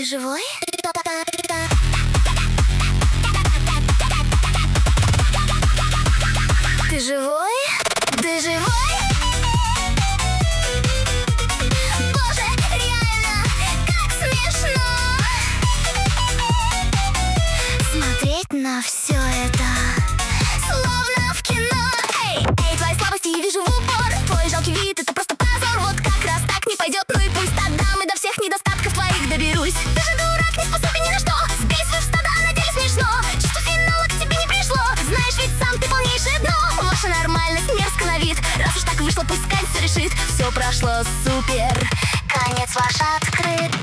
Ты живой? Ты живой? Ты живой? Боже, реально, как смешно смотреть на все это, словно в кино. Эй, твои слабости я вижу в упор. Твой жалкий вид — это просто позор. Вот как раз так не пойдет. Ну и пусть отдам, и до всех недостатков твоих доберусь. Ты же дурак, не способен ни на что. Сбей свой в стада, на деле смешно. Чувство финала к тебе не пришло. Знаешь, ведь сам ты полнейшее дно. Ваша нормальность мерзко на вид. Раз уж так вышло, пускай все решит. Все прошло супер, конец ваш открыт.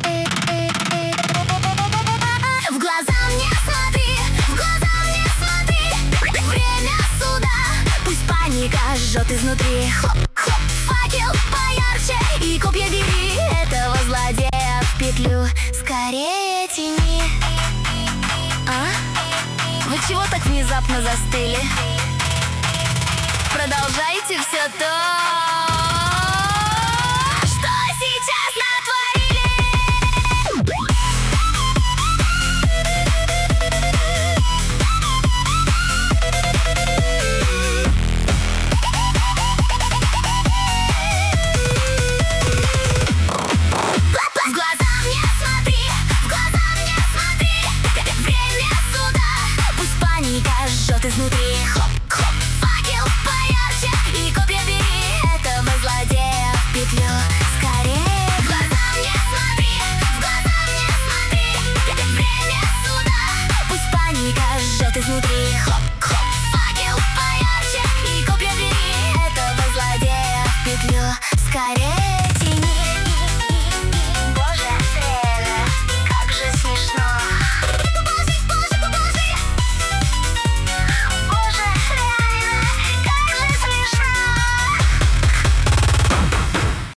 В глаза мне смотри, в глаза мне смотри. Время суда, пусть паника жжет изнутри. Хлоп-хлоп, факел поярче и копья бери. Этого злодея в петлю скорее тяни. А? Вы чего так внезапно застыли? Продолжайте все то